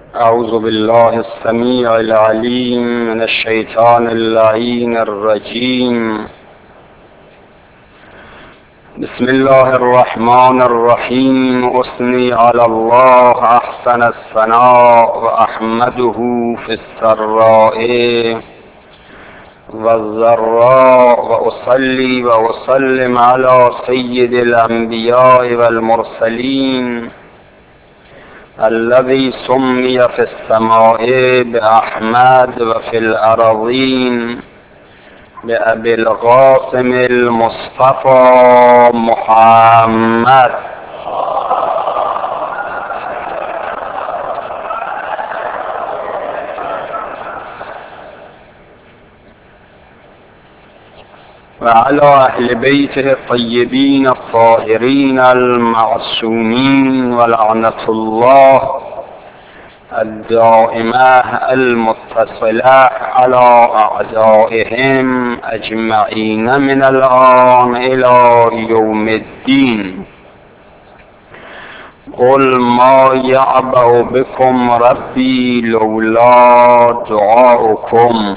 أعوذ بالله السميع العليم من الشيطان اللعين الرجيم. بسم الله الرحمن الرحيم. أثني على الله أحسن الثناء وأحمده في السراء والضراء، وأصلي وأسلم على سيد الأنبياء والمرسلين الذي سمي في السماء بأحمد وفي الأراضين بأبي القاسم المصطفى محمد. وعلى أهل بيته الطيبين الطاهرين المعصومين، ولعنة الله الدائمة المتصلة على أعدائهم أجمعين من الآن إلى يوم الدين. قل ما يعبأ بكم ربي لولا دعاؤكم.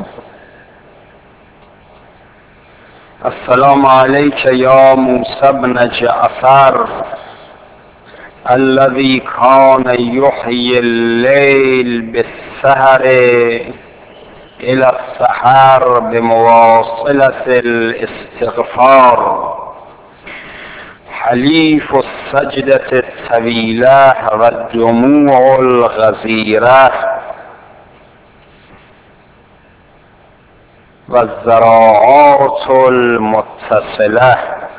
السلام عليك يا موسى بن جعفر الذي كان يحيي الليل بالسهر إلى السحر بمواصلة الاستغفار، حليف السجدة الطويلة والدموع الغزيرة والذراعات المتصلة.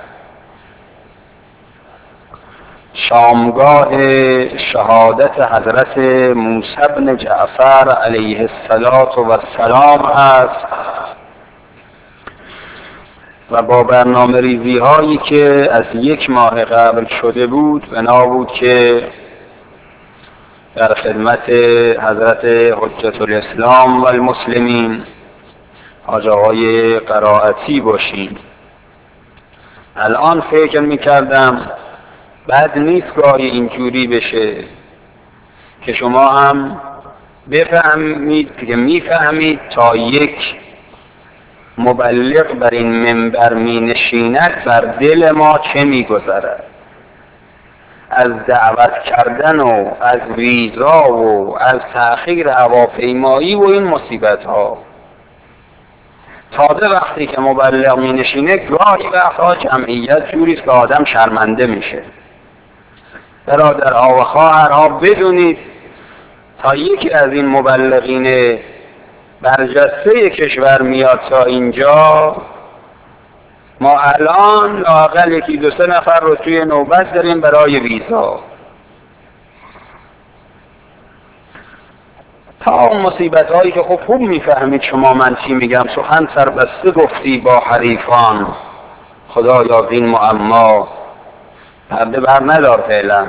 شامگاه شهادت حضرت موسی بن جعفر علیه السلام است و با برنامه ریزی هایی که از 1 ماه قبل شده بود، بنا بود که در خدمت حضرت حجت الاسلام و المسلمین حاج آقای قرائتی باشیم. الان فکر میکردم بد نیست گاهی اینجوری بشه که شما هم بفهمید که میفهمید تا یک مبلغ بر این منبر می نشیند بر دل ما چه میگذرد، از دعوت کردن و از ویزا و از تأخیر هواپیمایی و این مصیبت ها. تازه وقتی که مبلغ می نشینه گاهی وقتها جمعیت جوریست که آدم شرمنده میشه. برادرها و خواهرها بدونید تا یکی از این مبلغین برجسته کشور میاد تا اینجا، ما الان لااقل 1-2 نفر رو توی نوبت داریم برای ویزا. تا اون مصیبت هایی که خوب میفهمید شما من چی میگم، سخن سربسته گفتی با حریفان، خدایا این معما پرده بر ندار فعلا.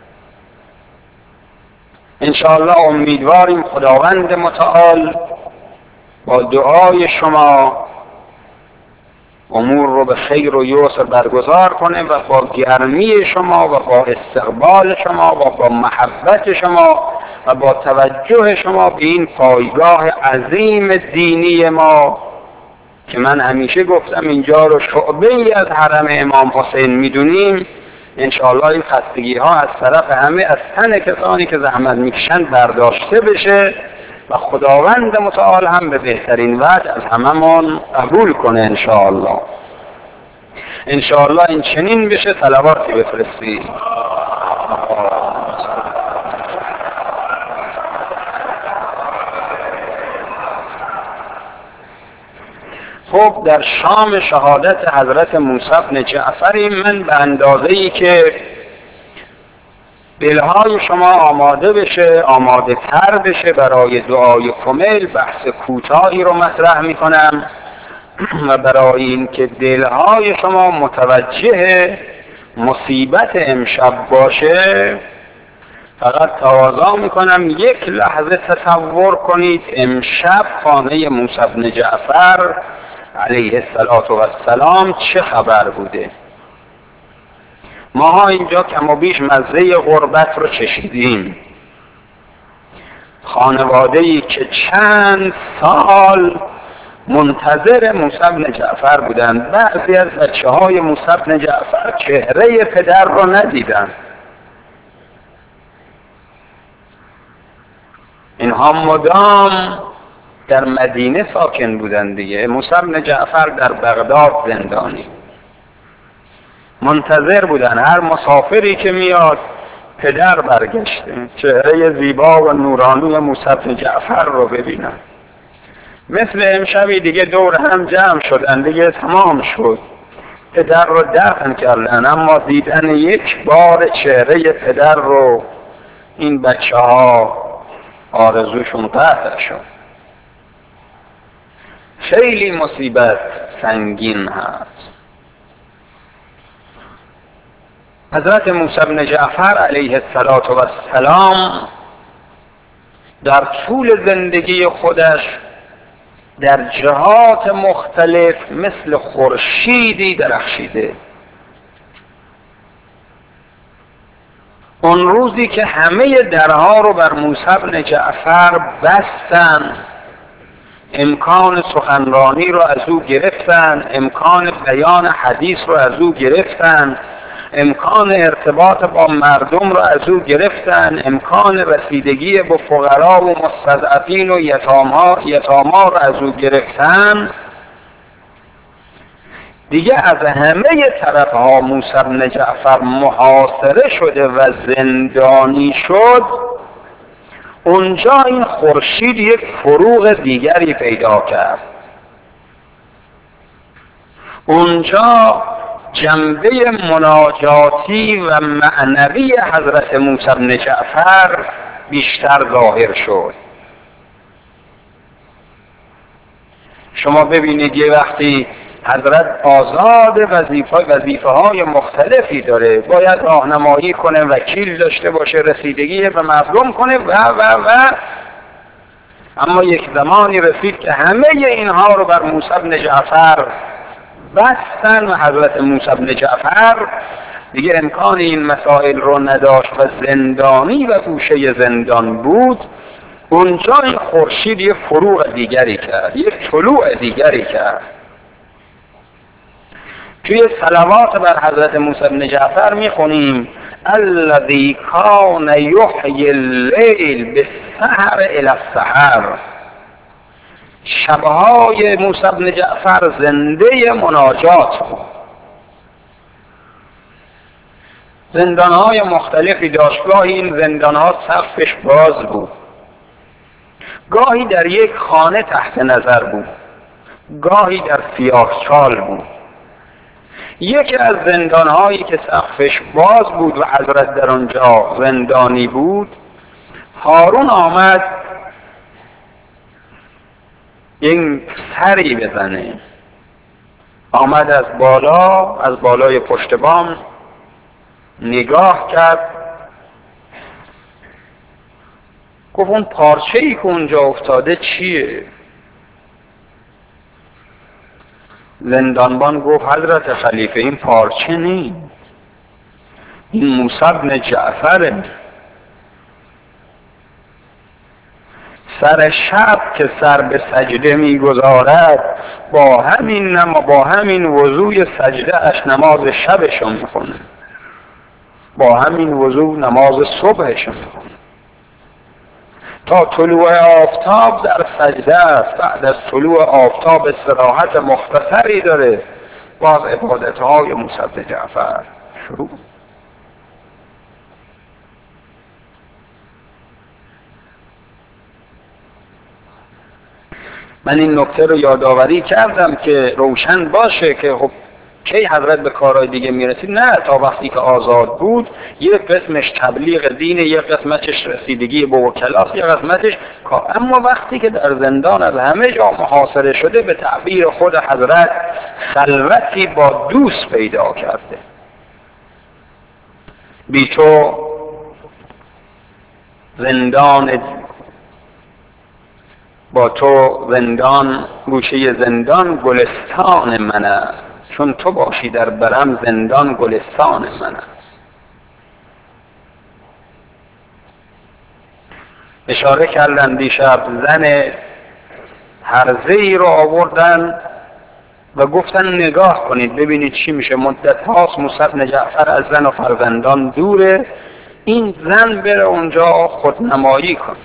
انشاءالله امیدواریم خداوند متعال با دعای شما امور رو به خیر و یسر برگزار کنه و با گرمی شما و با استقبال شما و با محبت شما و با توجه شما به این پایگاه عظیم دینی ما که من همیشه گفتم اینجا رو شعبه ای از حرم امام حسین میدونیم، انشاءالله این خستگی ها از طرف همه از تن کسانی که زحمت میکشن برداشته بشه و خداوند متعال هم به بهترین وجه از هممون قبول کنه انشاءالله. انشاءالله این چنین بشه. صلواتی بفرستید. خب در شام شهادت حضرت موسی بن جعفر، من به اندازه‌ای که دلهای شما آماده بشه، آماده تر بشه برای دعای کمیل، بحث کوتاهی رو مطرح میکنم و برای این که دلهای شما متوجه مصیبت امشب باشه فقط تقاضا میکنم 1 لحظه تصور کنید امشب خانه موسی بن جعفر علیه السلام چه خبر بوده. ما اینجا کم و بیش مزه غربت رو چشیدیم. خانواده‌ای که چند سال منتظر موسی بن جعفر بودند. بعضی از بچه‌های موسی بن جعفر چهره پدر رو ندیدند. اینها مدام در مدینه ساکن بودند دیگه. موسی بن جعفر در بغداد زندانی. منتظر بودن هر مسافری که میاد پدر برگشته، چهره زیبا و نورانی موسی بن جعفر رو ببینن. مثل امشبی دیگه دور هم جمع شدن، دیگه تمام شد، پدر رو دفن کردن، اما دیدن یک بار چهره پدر رو این بچه ها آرزوشون قطع شد. خیلی مصیبت سنگین هست. حضرت موسی بن جعفر علیه السلام در طول زندگی خودش در جهات مختلف مثل خورشیدی درخشیده. اون روزی که همه درها رو بر موسی بن جعفر بستن، امکان سخنرانی رو از او گرفتن، امکان بیان حدیث رو از او گرفتن، امکان ارتباط با مردم رو از او گرفتن، امکان رسیدگی به فقرا و مستضعفین و یتاما رو از او گرفتن، دیگه از همه طرفها موسی بن جعفر محاصره شده و زندانی شد. اونجا این خورشید یک فروغ دیگری پیدا کرد. اونجا جنبه مناجاتی و معنوی حضرت موسی بن جعفر بیشتر ظاهر شد. شما ببینید یه وقتی حضرت آزاد وظیفه های مختلفی داره، باید راهنمایی کنه، وکیل داشته باشه، رسیدگی به مردم کنه و اما یک زمانی رسید که همه اینها رو بر موسی بن جعفر بستن و حضرت موسی بن جعفر دیگه امکان این مسائل رو نداشت و زندانی و گوشه زندان بود. اونجا این خورشید یه فروغ دیگری کرد، یه طلوع دیگری کرد. توی صلوات بر حضرت موسی بن جعفر میخونیم الذی کان یحیی اللیل بالسحر الی السحر. شبهای موسی بن جعفر زنده مناجات بود. زندانهای مختلفی داشت. گاهی این زندانها سقفش باز بود، گاهی در یک خانه تحت نظر بود، گاهی در سیاهچال بود. یکی از زندانهایی که سقفش باز بود و حضرت در آنجا زندانی بود، هارون آمد این سری بزنه. آمد از بالای پشت بام نگاه کرد، گفت اون پارچه‌ای که اونجا افتاده چیه؟ زندانبان گفت حضرت خلیفه این پارچه نیست، این موسی بن جعفره. سر شب که سر به سجده میگذارد با همین وضوی سجده اش نماز شبشو میخونه، با همین وضو نماز صبحشو میخونه. تا طلوع آفتاب در سجده است، بعد از طلوع آفتاب استراحت مختصری داره، باز عبادتهای موسی بن جعفر شروع. من این نکته رو یادآوری کردم که روشن باشه که خب کی حضرت به کارهای دیگه میرسید؟ نه، تا وقتی که آزاد بود یک قسمش تبلیغ دینه، یک قسمتش رسیدگی به وکلاست، یک قسمتش اما وقتی که در زندان از همه جا محاصره شده، به تعبیر خود حضرت خلوتی با دوست پیدا کرده. بی تو زندان، با تو زندان، گوشه زندان گلستان من است، چون تو باشی در برم زندان گلستان من است. اشاره کردن دیشب، زن هرزه‌ای رو آوردن و گفتن نگاه کنید ببینید چی میشه. مدت هاست موسی بن جعفر از زن و فرزندان دوره، این زن بره اونجا خودنمایی کن.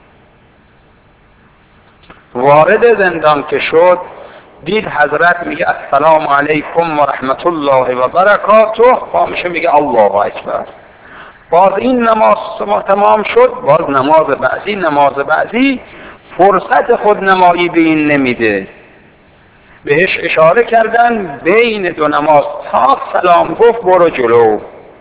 وارد زندان که شد دید حضرت میگه السلام علیکم و رحمت الله و برکاته، پا میگه الله اکبر. باز این نماز تمام شد، باز نماز بعدی فرصت خودنمایی به این نمیده. بهش اشاره کردن بین دو نماز تا سلام گفت برو جلو،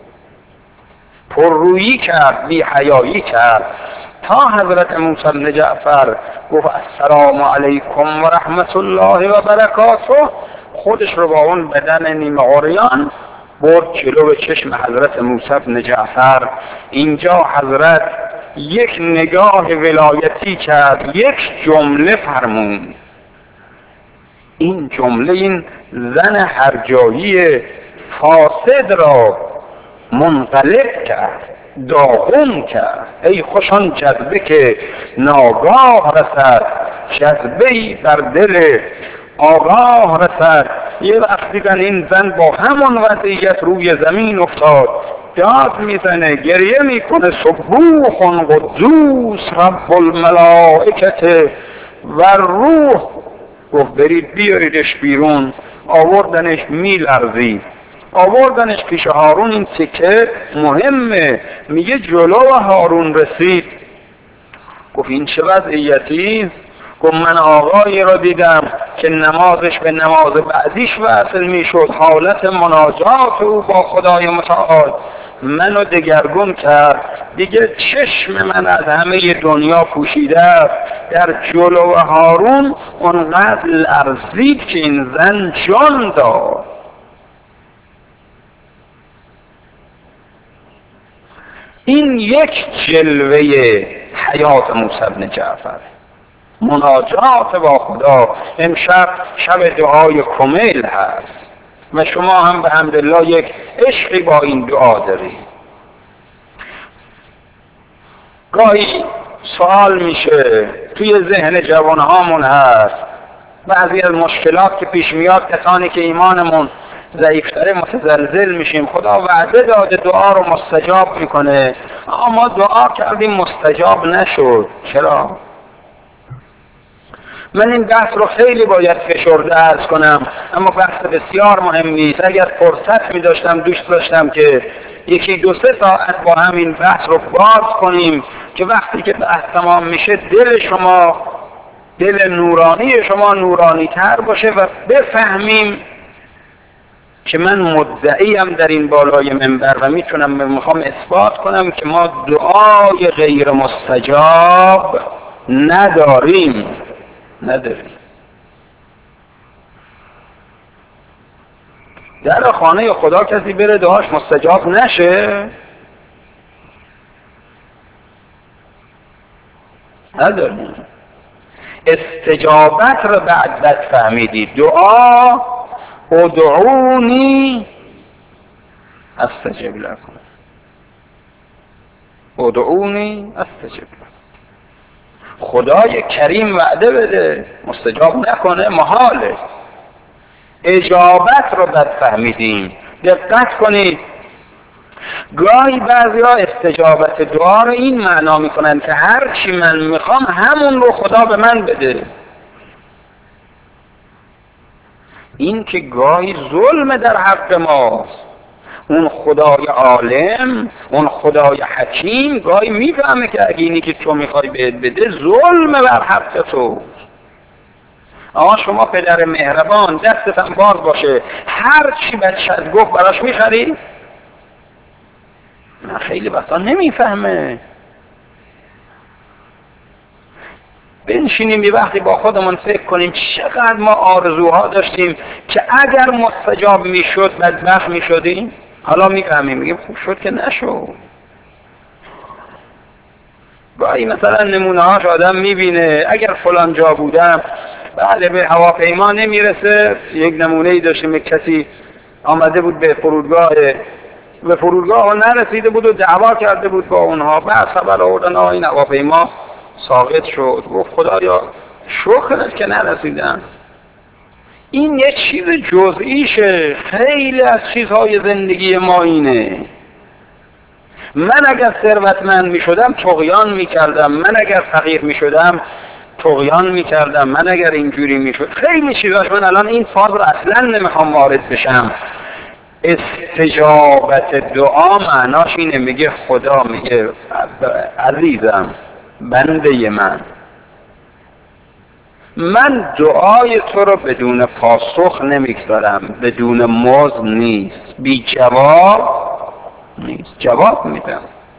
پررویی کرد، بی حیایی کرد، تا حضرت موسی بن جعفر گفت السلام علیکم و رحمت الله و برکاته، خودش رو با اون بدن نیمه عریان برد جلو به چشم حضرت موسی بن جعفر. اینجا حضرت یک نگاه ولایتی کرد، یک جمله فرمود. این جمله این زن هرجایی فاسد را منقلب کرد، داغون کرد. ای خوش آن جذبه که ناگاه رسد، جذبه‌ای بر دل آگاه رسد. یه وقت دیدن این زن با همون وضعیت روی زمین افتاد، داد میزنه، گریه میکنه سبوح قدوس رب الملائکه و روح. گفت برید بیاریدش بیرون. آوردنش میلرزید، آوردنش پیش هارون. این تکه مهمه، میگه جلو هارون رسید. گفت این چه وضعیتی؟ گفت من آقایی را دیدم که نمازش به نماز بعدیش وصل میشد، حالت مناجات او با خدای متعال منو دگرگون کرد. دیگه چشم من از همه دنیا پوشیده است. در جلو هارون اونقدر لرزید که این زن جان داد. این یک جلوه حیات موسی بن جعفر، مناجات با خدا. امشب شب دعای کمیل هست و شما هم به حمدالله یک عشقی با این دعا دارید. گاهی سوال میشه توی ذهن جوانهامون هست، بعضی از مشکلات که پیش میاد، کسانی که ایمانمون ضعیفتره متزلزل میشیم. خدا وعده داده دعا رو مستجاب میکنه، اما دعا کردیم مستجاب نشد. چرا؟ من این بحث رو خیلی باید فشرده عرض کنم، اما بحث بسیار مهمی است. اگر فرصت می داشتم دوست داشتم که یکی دو سه ساعت با هم این بحث رو باز کنیم که وقتی که بحث تمام میشه دل شما، دل نورانی شما نورانی تر باشه و بفهمیم که من مدعیم در این بالای منبر و میخوام اثبات کنم که ما دعای غیر مستجاب نداریم. در خانه خدا کسی بره دعاش مستجاب نشه؟ نداریم. استجابت رو بعد فهمیدید. دعا ادعونی استجب لکم، ادعونی استجب لکم. خدای کریم وعده بده مستجاب نکنه محاله. اجابت رو بد فهمیدیم. دقت کنید، گاهی بعضی ها استجابت دعا رو این معنا میکنن که هر چی من میخوام همون رو خدا به من بده. این که گاهی ظلم در حق ماست. اون خدای عالم، اون خدای حکیم گاهی میفهمه که اگه اینی که تو میخوای بهت بده ظلم بر حق تو. آقا شما پدر مهربان دستت هم باز باشه، هر چی بچت گفت براش میخری؟ نه، خیلی وقتا نمیفهمه. بنشینیم یه وقتی با خودمون فکر کنیم چقدر ما آرزوها داشتیم که اگر مستجاب میشد بدبخت میشدیم. حالا میفهمیم، میگیم خوب شد که نشد. گاهی مثلا نمونه هاش آدم میبینه اگر فلان جا بودم، بله به هواپیما نمیرسه. یک نمونه ای داشتیم، یک کسی آمده بود به فرودگاه نرسیده بود و دعوا کرده بود با اونها. بعد خبر آوردن این هواپیما ساقط شد. گفت خدایا شکرت که نرسیدم. این یه چیز جزئیشه، خیلی از چیزهای زندگی ما اینه. من اگر ثروتمند می شدم طغیان می کردم، من اگر فقیر می شدم طغیان می کردم، من اگر اینجوری می شد خیلی چیزاش. من الان این فاز رو اصلا نمیخوام وارد بشم. استجابت دعا معناش اینه، میگه خدا میگه عزیزم بنده من دعای تو رو بدون پاسخ نمیگذارم، بدون مزد نیست، بی جواب نیست، جواب میدم.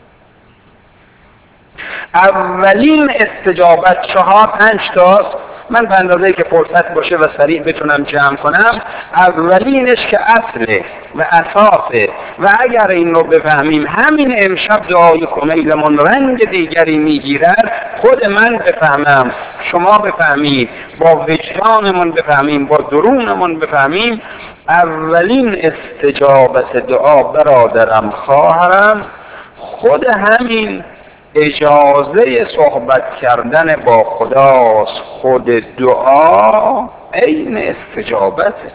اولین استجابت 4-5 تاست، من به اندازه‌ای که فرصت باشه و سریع بتونم جمع کنم. اولینش که اصله و اساسه و اگر این رو بفهمیم همین امشب دعای کمیلمون رنگ دیگری میگیرد. خود من بفهمم، شما بفهمید، با وجدانمون بفهمیم، با درونمون بفهمیم. اولین استجابت دعا برادرم خواهرم خود همین اجازه صحبت کردن با خداست. خود دعا عین استجابته.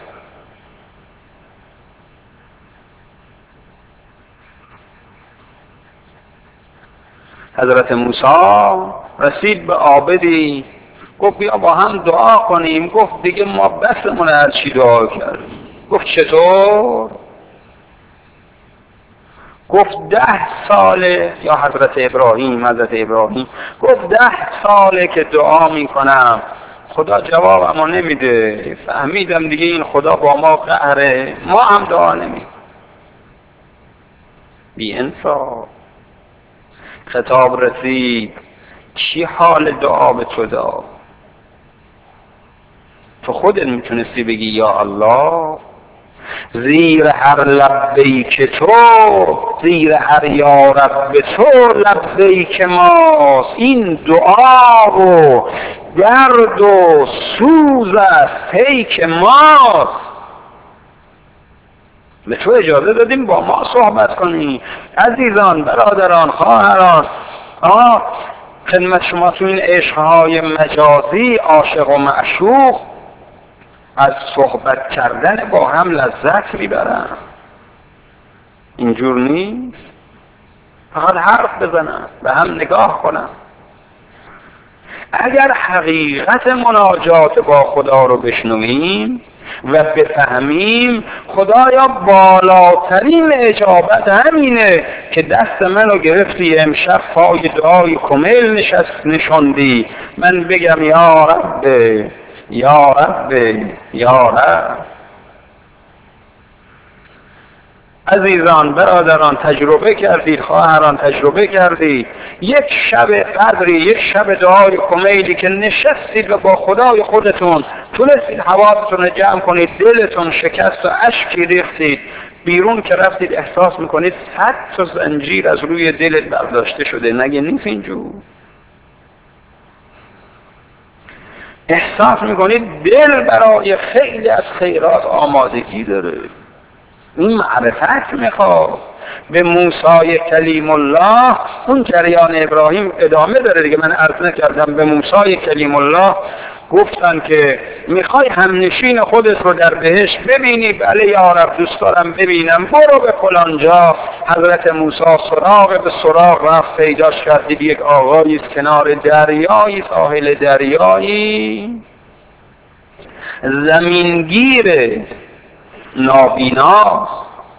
حضرت موسی رسید به عابدی، گفت بیا با هم دعا کنیم. گفت دیگه ما بسمون هر چی دعا کردیم. گفت چطور؟ گفت 10 ساله، یا حضرت ابراهیم گفت 10 ساله که دعا میکنم خدا جوابمو نمیده. فهمیدم دیگه این خدا با ما قهره، ما هم دعا نمیکنیم. بی انصاف. خطاب رسید، چی حال دعا به تو داد؟ تو خودت میتونستی بگی یا الله، زیر هر لبیک تو، زیر هر یا رب تو لبیک ماست. این دعا و درد و سوز است پیک ماست. به تو اجازه دادیم با ما صحبت کنی. عزیزان، برادران، خواهران، خدمت شما تو این عشقهای مجازی عاشق و معشوق از صحبت کردن با هم لذت میبرن. اینجور نیست. فقط حرف بزنن، به هم نگاه کنن. اگر حقیقت مناجات با خدا رو بشنویم و بفهمیم، خدایا بالاترین اجابت همینه که دست منو گرفتی امشب پای دعای کمیل نشاندی، من بگم یا رب یا رب یا رب. عزیزان، برادران، تجربه کردید، خواهران تجربه کردید، یک شب قدری، یک شب دعای کمیلی که نشستید و با خدای خودتون تونستید حواستون رو جمع کنید، دلتون شکست و اشکی ریختید، بیرون که رفتید احساس میکنید 100 تا زنجیر از روی دلت برداشته شده. نگه نیست اینجور؟ احساس میکنید دل برای خیلی از خیرات آمادگی داره. این معرفت میخواد. به موسی کلیم الله، اون جریان ابراهیم ادامه داره دیگه. من عرض نکردم به موسی کلیم الله گفتن که میخوای همنشین خودت رو در بهشت ببینی؟ بله یا رب دوست دارم ببینم. برو به فلان جا. حضرت موسی سراغ به سراغ رفت، پیداش کردید یک آقایی کنار دریایی، ساحل دریایی، زمینگیر، نابینا.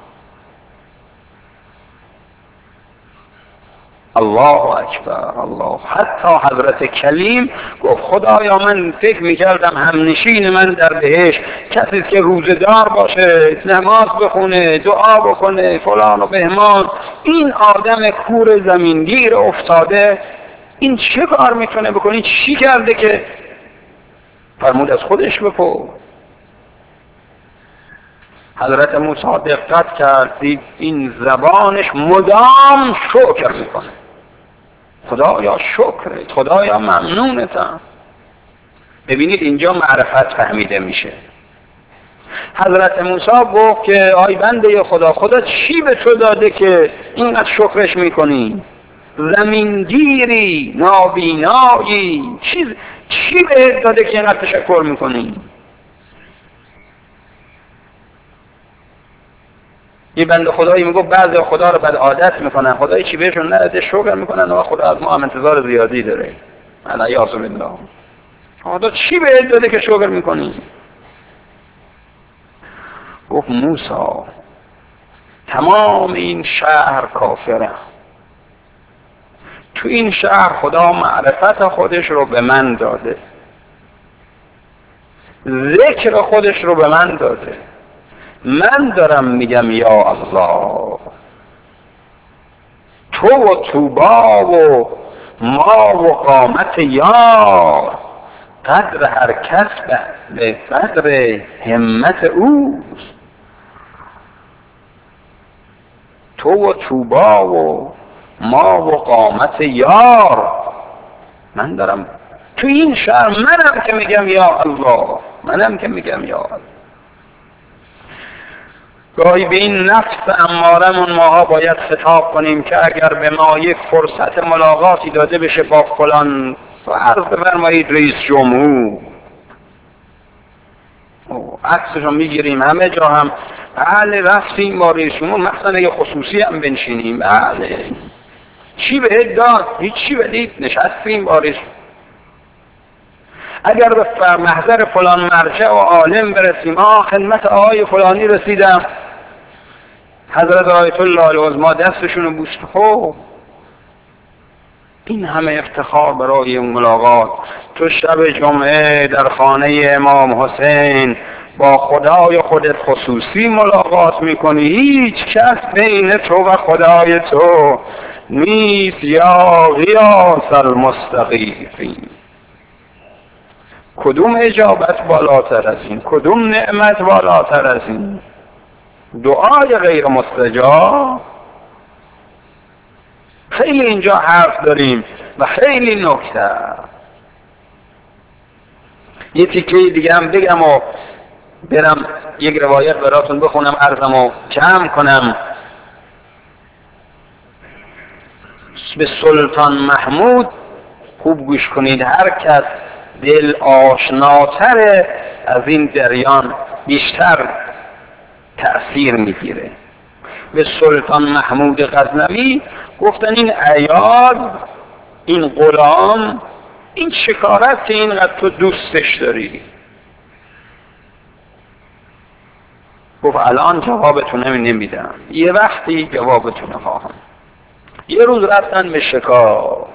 الله اکبر، الله. حتی حضرت کلیم گفت خدایا من فکر میکردم همنشین من در بهشت کسی که روزدار باشه، نماز بخونه، دعا بکنه، فلان و بهمان. این آدم کور زمینگیر افتاده این چه کار میتونه بکنه؟ چی کرده که؟ فرمود از خودش بپرس. حضرت موسی دقت کرد، دید این زبانش مدام شکر میکنه. خدایا شکرت، خدایا ممنونتم. ببینید اینجا معرفت فهمیده میشه. حضرت موسی گفت که آی بنده خدا، خدا چی به تو داده که اینقدر شکرش میکنی؟ زمینگیری، نابینایی، چی بهت داده که اینقدر تشکر میکنی؟ یه بنده خدایی میگو بعضی خدا رو بد عادت میکنن، خدایی چی بهشون نداده شکر میکنن و خدا از ما هم انتظار زیادی داره. علیه بالله. خدا چی بهت داده که شکر میکنی؟ گفت موسی تمام این شهر کافره، تو این شهر خدا معرفت خودش رو به من داده، ذکر خودش رو به من داده، من دارم میگم یا الله، تو و توبا و ما و قامت یار، قدر هر کس به قدر همت اوست. تو و توبا و ما و قامت یار، من دارم تو این شهر منم که میگم یا الله، منم که میگم یا الله. گاهی به این نفس امارمون ماها باید خطاب کنیم که اگر به ما یک فرصت ملاقاتی داده بشه با فلان، فرض بفرمایید رئیس جمهور، عکسشو میگیریم همه جا هم، بله رفتیم با رئیس جمهور، مثلا یه خصوصی هم بنشینیم، بله چی بهت داد؟ هیچی بدید، نشستیم با رئیس. اگر به محضر فلان مرجع و عالم برسیم، خدمت آقای فلانی رسیدم، حضرت آیت الله العظما دستشون رو بوست، خب این همه افتخار برای اون ملاقات. تو شب جمعه در خانه امام حسین با خدای خودت خصوصی ملاقات میکنی، هیچ کس بین تو و خدای تو نیست. یا غیاث المستغیثین، کدوم اجابت بالاتر از این؟ کدوم نعمت بالاتر از این؟ دعای غیر مستجاب. خیلی اینجا حرف داریم و خیلی نکته. یه تیکه دیگه هم بگم و برم یک روایت براتون بخونم، عرضم و جمع کنم. به سلطان محمود خوب گوش کنید، هر کس دل آشناتر از این جریان بیشتر تأثیر میگیره. به سلطان محمود غزنوی گفتن این عیاض، این غلام، این شکارت که اینقدر تو دوستش داری. گفت الان جوابتون نمیدم، یه وقتی جوابتون خواهم. یه روز رفتن به شکار.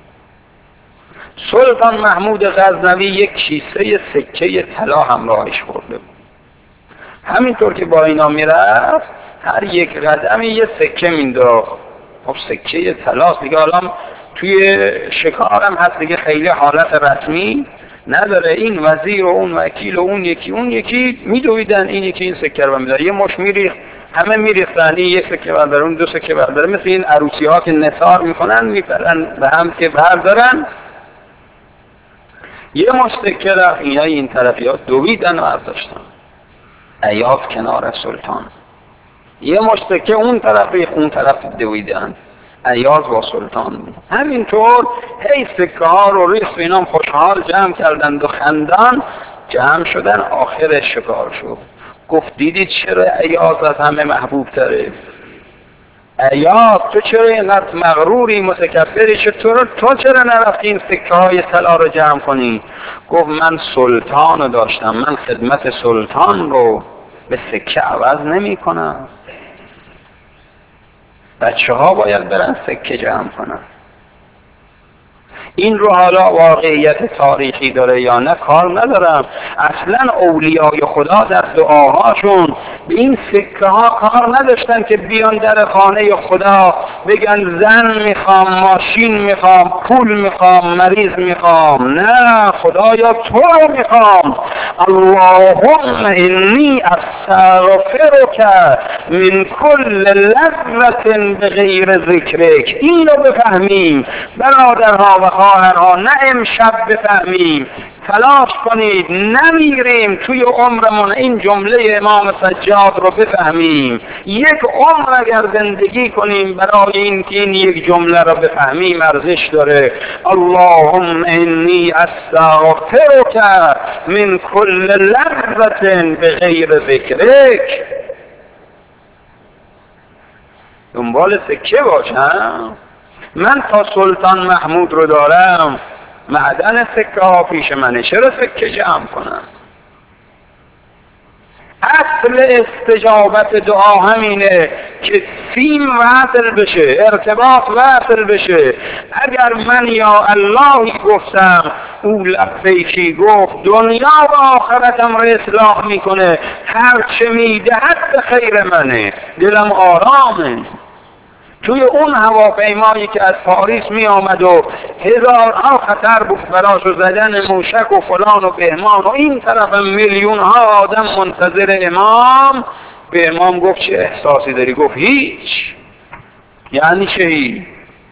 سلطان محمود غزنوی یک کیسه سکه طلا همراهش برده بود. همینطور که با اینا میرفت هر یک قدمی یه سکه مینداخت. خب سکه طلا دیگه الان توی شکارم هست دیگه، خیلی حالت رسمی نداره. این وزیر و اون وکیل و اون یکی میدویدن، این یکی این سکه رو میداره، یه مش میریخت، همه میریختن، این یک سکه برداره، اون دو سکه برداره، مثل این عروسی ها که نثار میکنن میپرن به هم که بردارن. یه مش سکه رفت، این طرفی ها دویدن و برداشتن. عیاض کنار سلطان، یه مش سکه اون طرف دویدن. عیاض با سلطان بود. همینطور هی سکه ها رو ریخت، اینا خوشحال جمع کردند و خندان جمع شدن. آخر شکار شد. گفت دیدید چرا عیاض از همه محبوب تره؟ عیاض تو چرا اینقدر مغروری، متکبری، تو چرا نرفتی این سکه های طلا رو جمع کنی؟ گفت من سلطان رو داشتم، من خدمت سلطان رو به سکه عوض نمی کنم. بچه ها باید برن سکه جمع کنن. این رو حالا واقعیت تاریخی داره یا نه کار ندارم. اصلا اولیای خدا در دعاهاشون به این سکه ها کار نداشتن که بیان در خانه خدا بگن زن میخوام، ماشین میخوام، پول میخوام، مریض میخوام. نه، خدایا تو رو میخوام. اللهم انی استغفرک من کل لذت بغیر ذکرک. این رو بفهمیم برادرها و خواهرها، نه امشب بفهمیم تلاش کنید نمیریم توی عمرمون این جمله امام سجاد رو بفهمیم. یک عمر اگر زندگی کنیم برای اینکه این یک جمله رو بفهمیم ارزش داره. اللهم انی استغفرک من کل لحظة بغیر ذکرک. دنبال سکه باشم. من تا سلطان محمود رو دارم، معدن سکه ها پیش منه، چرا سکه جمع کنم؟ اصل استجابت دعا همینه که سیم وصل بشه، ارتباط وصل بشه. اگر من یا اللهی گفتم او لبیکی گفت، دنیا و آخرتم رو اصلاح میکنه. هر چه میدهد به خیر منه، دلم آرامه. توی اون هواپیمایی که از پاریس می آمد و هزارها خطر بود براش و زدن موشک و فلان و بهمان و این طرف میلیون ها آدم منتظر امام، به امام گفت چه احساسی داری؟ گفت هیچ. یعنی چه هیچ؟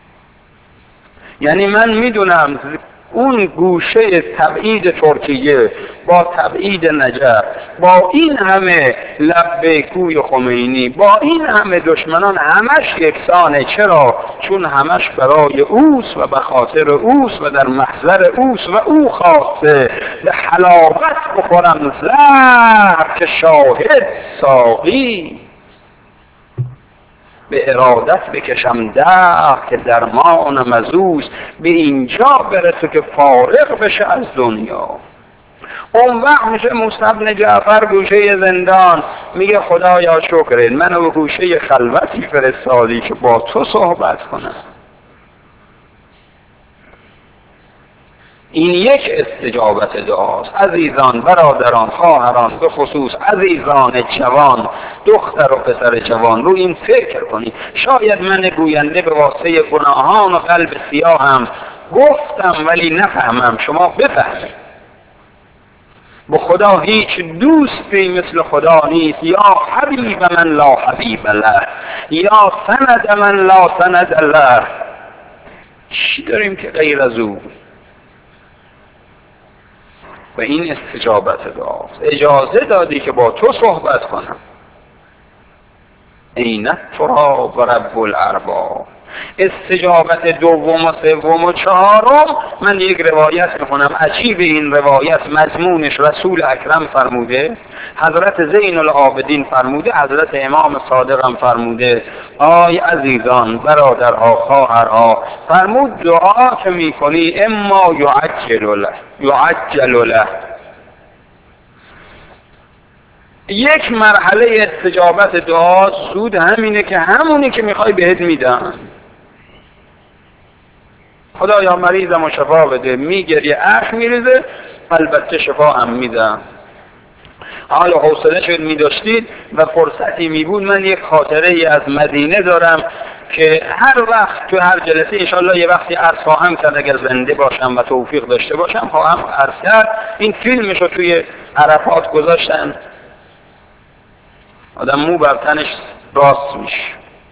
یعنی من میدونم اون گوشه تبعید ترکیه با تبعید نجف، با این همه لبیکوی خمینی، با این همه دشمنان، همش یکسانه. چرا؟ چون همش برای اوست و به خاطر اوست و در محضر اوست و او خواسته به حلاوت بخورم زهر که شاهد ساقی، به ارادت بکشم دهر که درمانم از اوست. به اینجا برسه که فارغ بشه از دنیا. اون وقت میشه موسی بن جعفر گوشه زندان میگه خدایا شکرت، منو به گوشه خلوتی فرستادی که با تو صحبت کنم. این یک استجابت دعاست. عزیزان، برادران، خواهران، به خصوص عزیزان جوان، دختر و پسر جوان، رو این فکر کنید. شاید من گوینده به واسطه گناهان و قلب سیاهم گفتم ولی نفهمم، شما بفهمید. به خدا هیچ دوستی مثل خدا نیست. یا حبیب من لا حبیب له، یا سند من لا سند له. چی داریم که غیر از او؟ و این استجابت دعاست. اجازه دادی که با تو صحبت کنم. اینت تراب و رب الارباب. استجابت دوم و سوم و چهارم من یک روایت میخونم. عجیب این روایت، مضمونش رسول اکرم فرموده، حضرت زین العابدین فرموده، حضرت امام صادق هم فرموده. آی عزیزان، برادرها، خواهرها، فرمود دعا که میکنی اما یعجل له. یک مرحله استجابت دعا سود همینه که همونی که میخوای بهت میدن. خدایا مریضم و شفا بده، میگریه، اشک میریزه، البته شفا هم میدم. حالا حوصله شد میداشتید و فرصتی میبود، من یک خاطره ای از مدینه دارم که هر وقت تو هر جلسه انشالله یه وقتی عرض خواهم کرد، اگر زنده باشم و توفیق داشته باشم خواهم عرض کرد. این فیلمشو توی عرفات گذاشتن، آدم مو بر تنش راست میشه.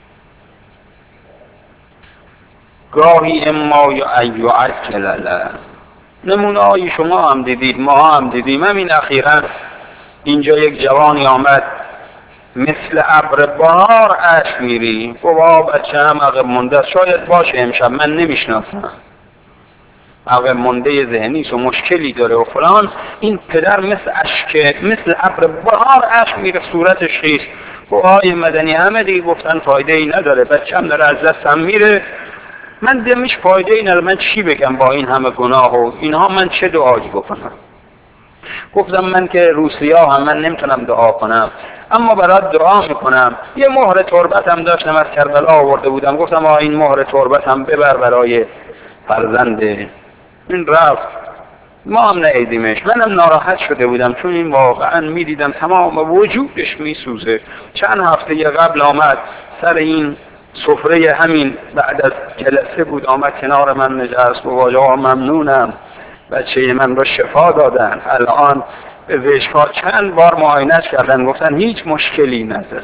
گاهی اما یعجل له. نمونه های شما هم دیدید، ما هم دیدیم. همین اخیراً اینجا یک جوانی آمد مثل ابر بهار اشک میری، گفت بچه هم عقب مونده، شاید باشه امشب، من نمیشناسم، عقب مونده ذهنی و مشکلی داره و فلان. این پدر مثل ابر بهار اشک میره، صورتش خیس. گفت مدنی همه دیگه گفتن فایده ای نداره، بچه‌م داره از دستم میره، من دمش فایده ای نداره، من چی بگم با این همه گناه و اینها، من چه دعایی بکنم؟ گفتم من که روسیا هم من نمیتونم دعا کنم، اما برات دعا میکنم. یه مهر تربت هم داشتم از کربلا آورده بودم، گفتم این مهر تربت هم ببر برای فرزنده. این رفت، ما هم نعیدیمش. منم ناراحت شده بودم چون این واقعا میدیدم تمام وجودش میسوزه. چند هفته قبل آمد سر این سفره، همین بعد از جلسه بود، آمد کنار من نشست و واجه ممنونم، بچه من رو شفا دادن، الان به وشفا چند بار معاینش کردن، گفتن هیچ مشکلی نداره.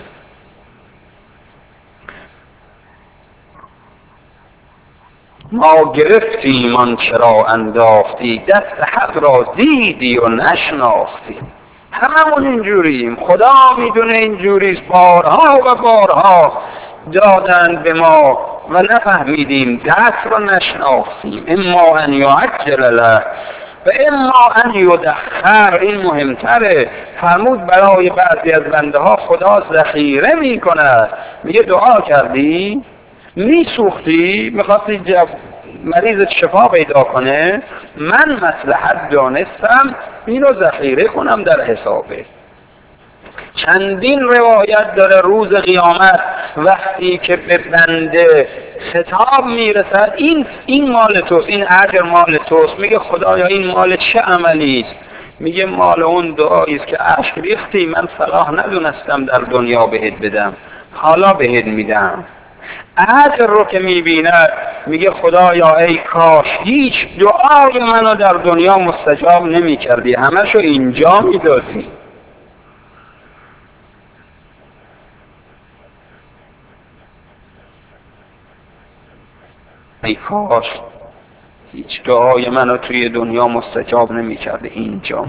ما گرفتیم آن چرا انداختی، دست حق را دیدی و نشناختی. هممون اینجوریم، خدا میدونه اینجوریست. بارها و بارها دادن به ما و نفهمیدیم، دست را نشناختیم. اما ان یعجل له و اما ان یدخر. این مهمتره. فرمود برای بعضی از بنده ها خدا ذخیره میکنه. میگه دعا کردی، میسوختی، میخواستی مریضت شفا پیدا کنه، من مصلحت دانستم اینو ذخیره کنم در حسابه. چندین روایت داره روز قیامت وقتی که به بنده خطاب میرسد، این مال توست، این اجر مال توست. میگه خدایا این مال چه عملی است؟ میگه مال اون دعایی است که اشک ریختی، من صلاح ندونستم در دنیا بهت بدم، حالا بهت میدم. اجر رو که میبیند میگه خدایا ای کاش هیچ دعای منو در دنیا مستجاب نمیکردی، همشو اینجا میدادی. ای کاش هیچ دعای منو توی دنیا مستجاب نمیکرده، اینجا.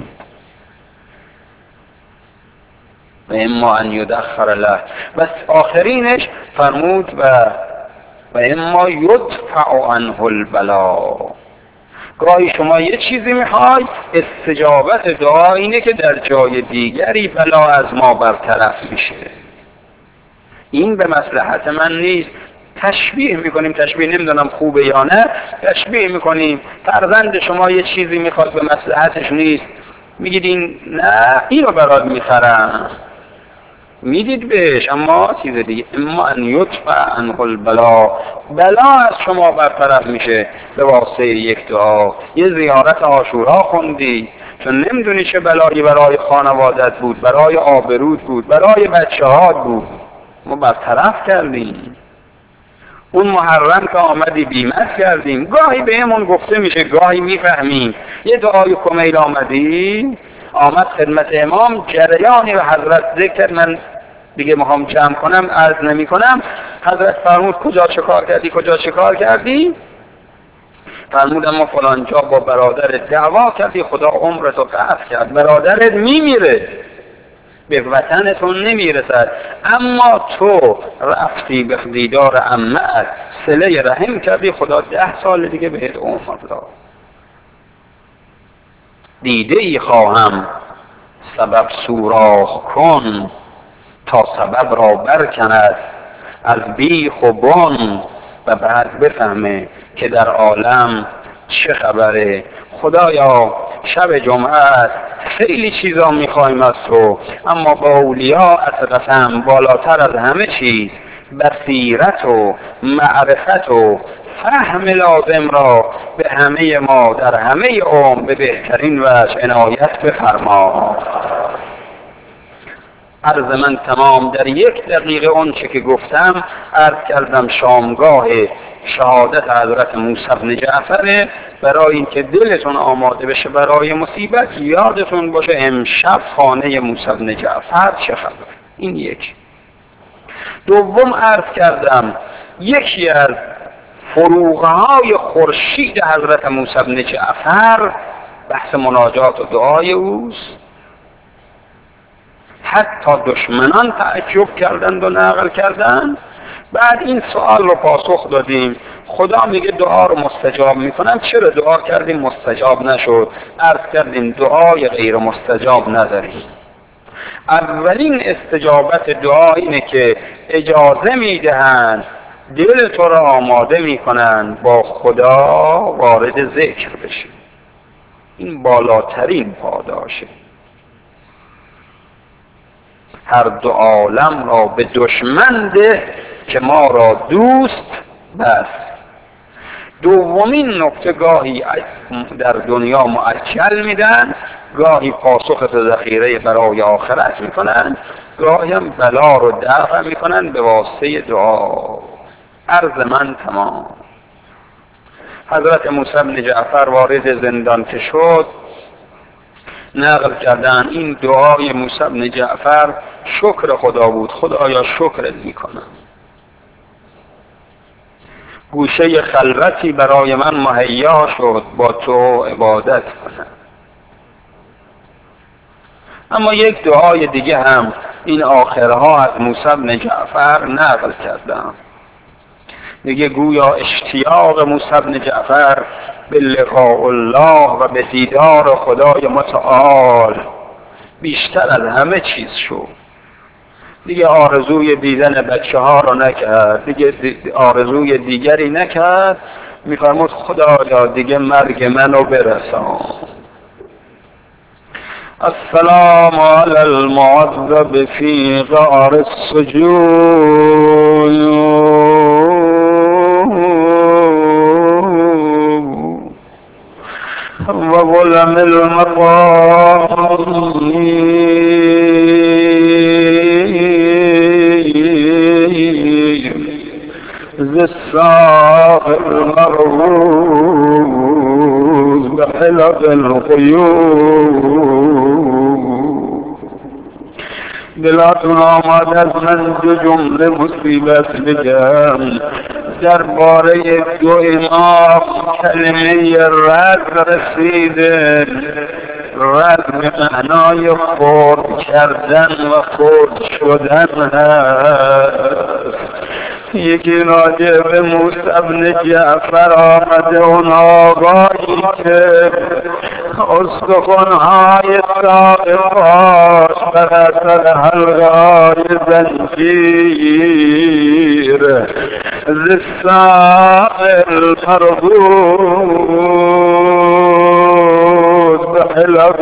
و اما ان یدخر له. بس آخرینش فرمود و اما یدفع عنه البلا. گاهی شما یه چیزی میخوای، استجابت دعا اینه که در جای دیگری بلا از ما برطرف میشه. این به مصلحت من نیست. تشبیه میکنیم، تشبیه نمیدونم خوبه یا نه، تشبیه میکنیم. فرزند شما یه چیزی میخواد به مصلحتش نیست، میگید این نه، اینو برات میخرم، میدید بهش، اما چیز دیگه. اما ان یدفع عنه البلا. بلا از شما برطرف میشه به واسطه یک دعا. یه زیارت عاشورا خوندی چون نمیدونی چه بلایی برای خانوادت بود، برای آبروت بود، برای بچه‌هات بود، ما برطرف کردیم. اون محرم که آمدی بیمت کردیم. گاهی بهمون گفته میشه، گاهی میفهمیم. یه دعای کمیل آمد خدمت امام، جریانی و حضرت ذکر، من دیگه میخوام جمع کنم، عرض نمی کنم. حضرت فرمود کجا چه کار کردی، کجا چه کار کردی؟ فرمود اما فلان جا با برادرت دعوا کردی، خدا عمرتو قطع کرد، برادرت میمیره، به وطنتون نمیرسد، اما تو رفتی به دیدار عمه‌ات، صله رحم کردی، خدا 10 سال دیگه بهت عمر داد. دیده ای خواهم سبب سوراخ کن، تا سبب را برکند از بیخ و بن، و بعد بفهمه که در عالم چه خبره. خدایا شب جمعه است، خیلی چیزا میخوایم از تو، اما با اولیا از قسم بالاتر از همه چیز بصیرت و معرفت و فهم لازم را به همه ما در همه عمر به بهترین وجه عنایت بفرما. عرض من تمام. در 1 دقیقه اون چه که گفتم عرض کردم شامگاه شهادت حضرت موسی بن جعفر. برای اینکه دلتون آماده بشه برای مصیبت، یادتون باشه امشب خانه موسی بن جعفر چه خبر. این یک. دوم عرض کردم یکی از فروغهای خورشید حضرت موسی بن جعفر بحث مناجات و دعای اوست. حتی دشمنان تعجب کردند و نقل کردند. بعد این سوال رو پاسخ دادیم، خدا میگه دعا رو مستجاب میکنم، چرا دعا کردیم مستجاب نشد؟ عرض کردیم دعای غیر مستجاب نداریم. اولین استجابت دعا اینه که اجازه میدهند دل تو را آماده میکنند با خدا وارد ذکر بشی. این بالاترین پاداشه. هر دو عالم را به دشمن ده که ما را دوست بس. دومین نکته، گاهی در دنیا معجل میدن، گاهی پاسخ ذخیره برای آخرت میکنن، گاهی هم بلا رو دفع میکنن به واسطه دعا. عرض من تمام. حضرت موسی بن جعفر وارد زندان که شد، نقل کردن این دعای موسی بن جعفر شکر خدا بود. خدایا شکرت میکنم. گوشه خلوتی برای من مهیا شد با تو عبادت کنم. اما یک دعای دیگه هم این آخرها از موسی بن جعفر نقل کردم. دیگه گویا اشتیاق موسی بن جعفر به لقاء الله و به دیدار خدای متعال بیشتر از همه چیز شد. دیگه آرزوی دیدن بچه ها رو نکرد، دیگه آرزوی دیگری نکرد. میفرمود خدایا دیگه مرگ منو برسان. السلام علی المعذب فی غار السجود و ظلم المقام ذی الساق المرغوز بحلق القیوم. دلاتون آماده از من دو جمله مصیبت بگم. درباره دو امام کلمه رد رسیده. رد به معنای خرد کردن و خرد شدن هست. یکی راجع به موسی بن جعفر آمده اون آقایی که استخوان‌های ساقفاش بر اثر حلقه‌های زنجیر ذی الساق المرغوز بحلق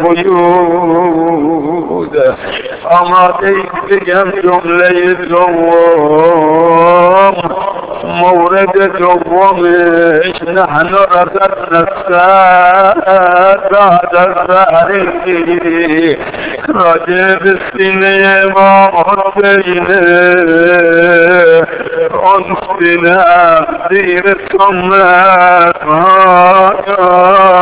القیود. آماده بگم جمله دوم، مورد دومش نحن رزقنا الساعة بعد الظهر. راجع به سینه امام حسین اون سینه زیر سنت